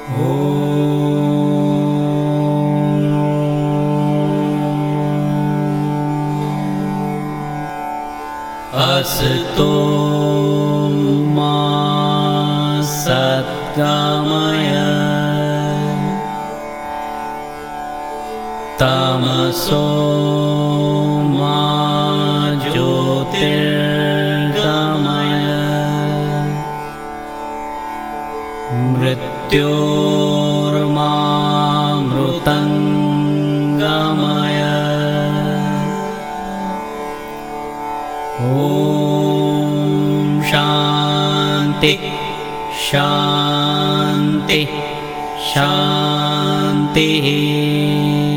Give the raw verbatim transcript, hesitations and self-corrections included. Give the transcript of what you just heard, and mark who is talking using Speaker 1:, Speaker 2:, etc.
Speaker 1: असतो मा सद्गमय तमसो मा ज्योतिर्गमय मृत्योर्मामृतङ्गमय ॐ शान्ति शान्ति शान्तिः।